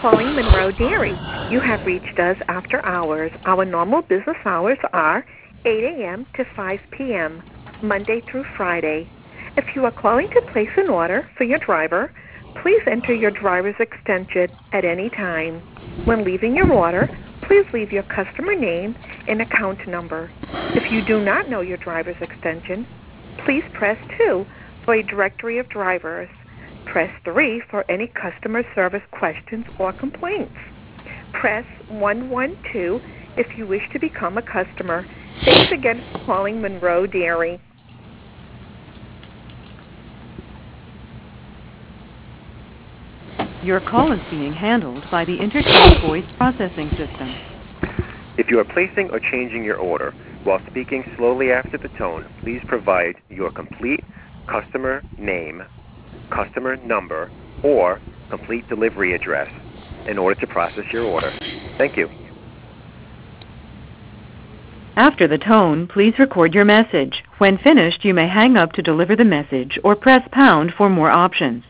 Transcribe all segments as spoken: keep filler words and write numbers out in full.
calling Monroe Dairy. You have reached us after hours. Our normal business hours are eight a.m. to five p.m., Monday through Friday. If you are calling to place an order for your driver, please enter your driver's extension at any time. When leaving your order, please leave your customer name and account number. If you do not know your driver's extension, please press two for a directory of drivers. Press three for any customer service questions or complaints. Press one one two if you wish to become a customer. Thanks again for calling Monroe Dairy. Your call is being handled by the Intercom voice processing system. If you are placing or changing your order while speaking slowly after the tone, please provide your complete customer name, customer number, or complete delivery address in order to process your order. Thank you. After the tone, please record your message. When finished, you may hang up to deliver the message or press pound for more options.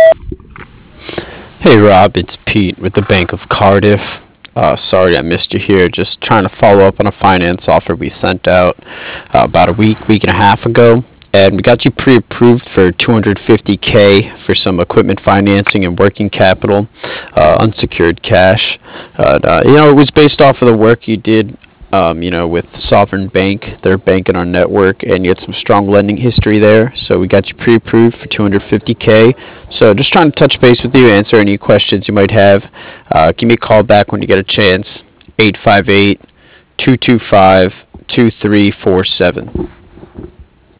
Hey Rob, it's Pete with the Bank of Cardiff. Uh, sorry I missed you here. Just trying to follow up on a finance offer we sent out uh, about a week, week and a half ago. And we got you pre-approved for two hundred fifty K for some equipment financing and working capital, uh, unsecured cash. Uh, uh, you know, it was based off of the work you did, um, you know, with Sovereign Bank. They're banking our network, and you had some strong lending history there. So we got you pre-approved for two hundred fifty K. So just trying to touch base with you, answer any questions you might have. Uh, give me a call back when you get a chance, eight five eight, two two five, two three four seven.